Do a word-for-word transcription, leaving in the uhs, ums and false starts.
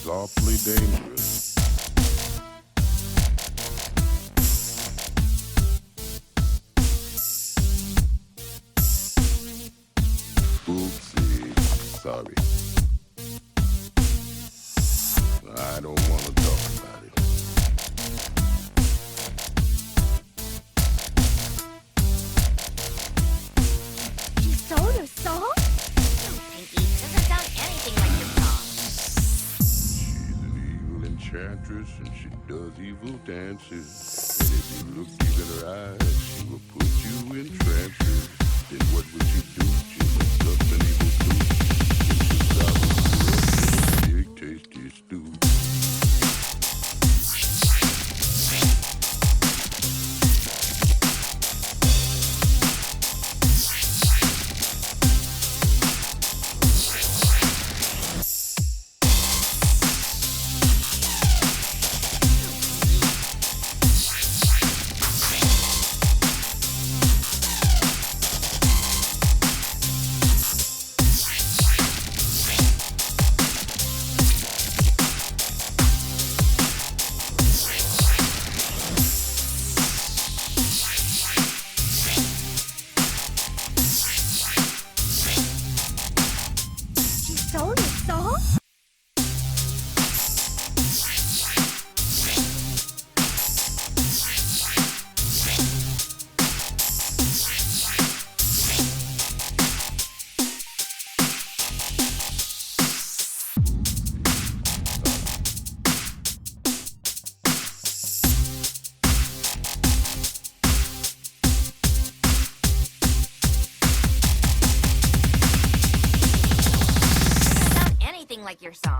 awfully dangerous. Oopsie, sorry. I don't want to talk about it. You sold her song? No, Pinky, it doesn't sound anything like your song. She's an evil enchantress and she does evil dances. And if you look deep in her eyes, she will put you in trances. Then what would you do? She was just an evil dude. Then she got a big tasty stew. She sold her song? It doesn't sound anything like your song.